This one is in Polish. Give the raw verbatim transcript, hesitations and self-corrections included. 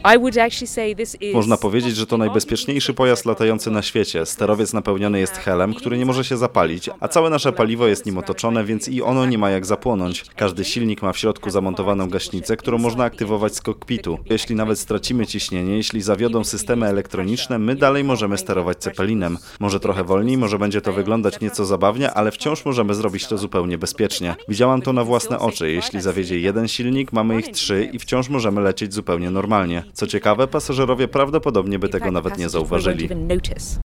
Można powiedzieć, że to najbezpieczniejszy pojazd latający na świecie. Sterowiec napełniony jest helem, który nie może się zapalić, a całe nasze paliwo jest nim otoczone, więc i ono nie ma jak zapłonąć. Każdy silnik ma w środku zamontowaną gaśnicę, którą można aktywować z kokpitu. Jeśli nawet stracimy ciśnienie, jeśli zawiodą systemy elektroniczne, my dalej możemy sterować Zeppelinem. Może trochę wolniej, może będzie to wyglądać nieco zabawnie, ale wciąż możemy zrobić to zupełnie bezpiecznie. Widziałam to na własne oczy. Jeśli zawiedzie jeden silnik, mamy ich trzy i wciąż możemy lecieć zupełnie normalnie. Co ciekawe, pasażerowie prawdopodobnie by tego nawet nie zauważyli.